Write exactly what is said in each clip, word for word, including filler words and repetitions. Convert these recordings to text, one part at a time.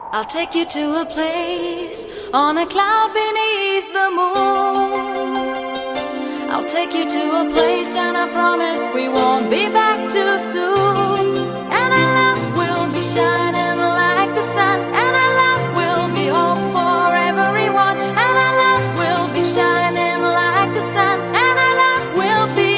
I'll take you to a place on a cloud beneath the moon. I'll take you to a place and I promise we won't be back too soon. And our love will be shining like the sun, and our love will be hope for everyone. And our love will be shining like the sun, and our love will be.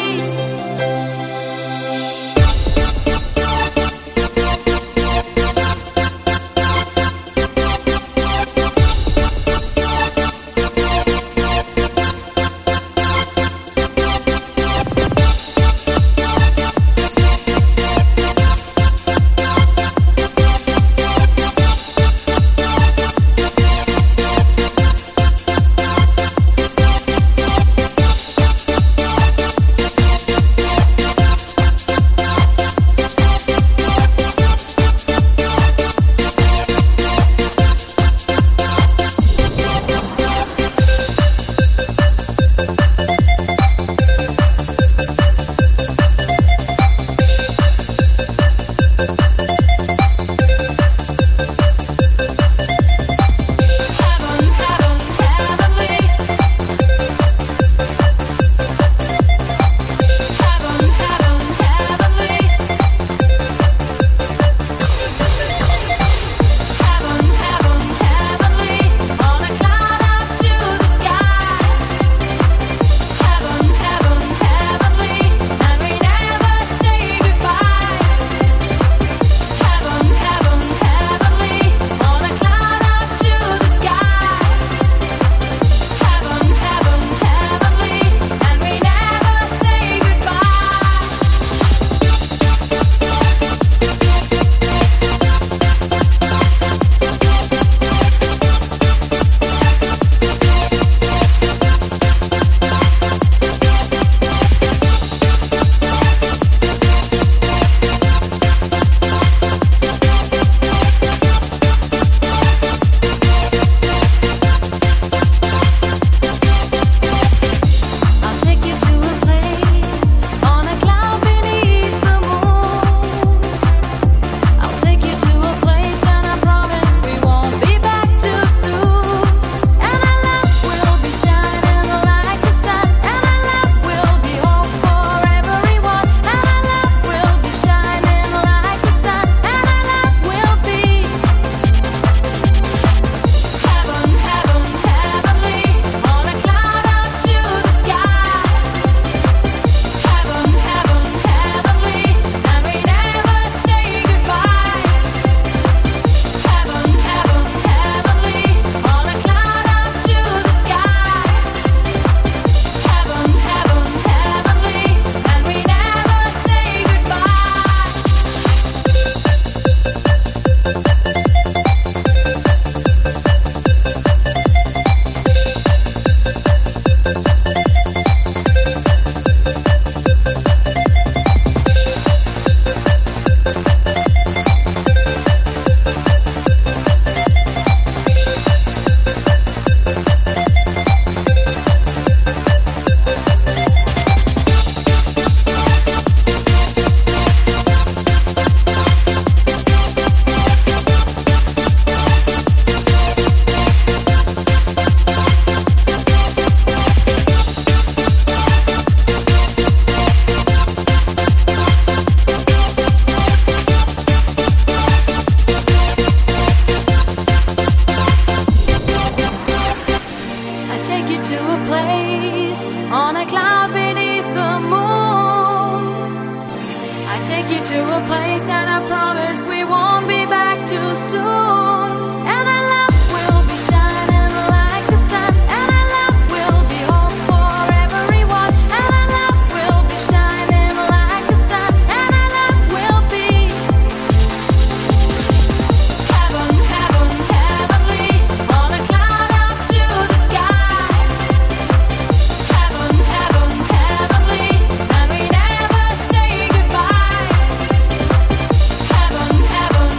Heaven, heaven.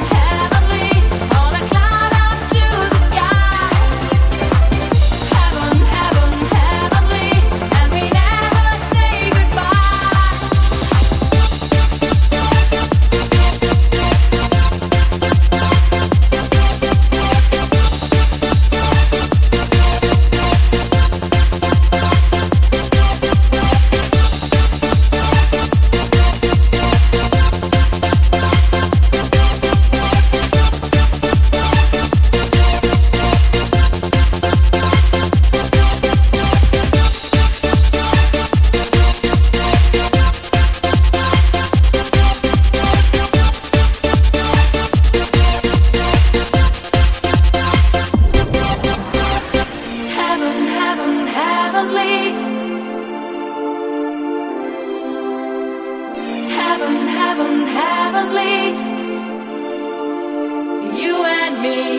heaven, heavenly. Heaven, heaven, heavenly. You and me.